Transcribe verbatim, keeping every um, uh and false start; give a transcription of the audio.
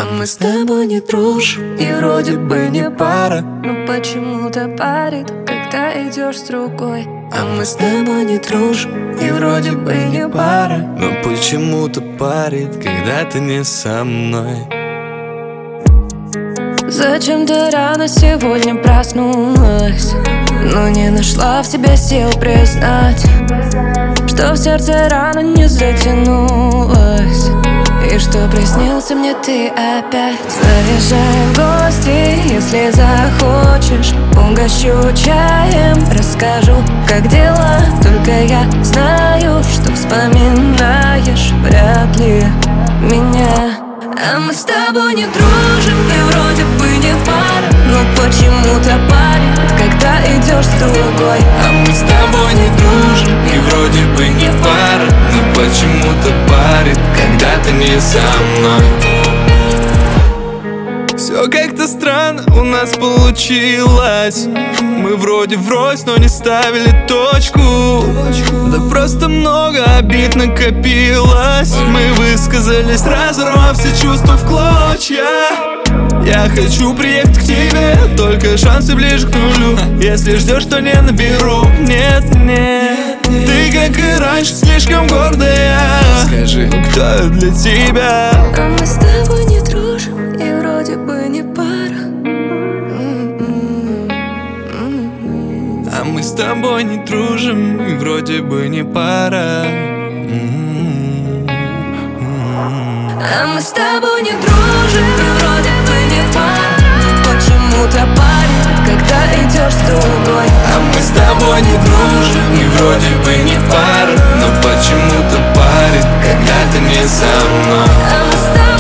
А мы с тобой не дружим, и вроде бы не пара, но почему-то парит, когда идешь с другой. А мы с тобой не дружим, и вроде бы не пара, но почему-то парит, когда ты не со мной. Зачем ты рано сегодня проснулась, но не нашла в себе сил признать, что в сердце рана не затянулась, и что приснился мне ты опять. Заезжай в гости, если захочешь, угощу чаем, расскажу, как дела. Только я знаю, что вспоминаешь вряд ли меня. А мы с тобой не дружим, и вроде бы не пара, но почему-то парит, когда идешь с другой. А мы с тобой не дружим, и вроде бы не пара, но почему-то парит, когда ты не со мной. Все как-то странно у нас получилось. Мы вроде врозь, но не ставили точку. Да просто много обид накопилось. Мы высказались, разорвав все чувства в клочья. Я хочу приехать к тебе, только шансы ближе к нулю. Если ждешь, то не наберу. Нет, нет, ты как и раньше слишком гордая. Скажи, кто я для тебя? А мы с тобой не дружим, и вроде бы не пара. А мы с тобой не дружим, и вроде бы не пара. А мы с тобой не дружим, и вроде бы не пара, но почему-то парит, когда идешь с другой. А мы с тобой не дружим, и вроде бы не пара, но почему-то парит, когда ты не со мной. А мы с тобой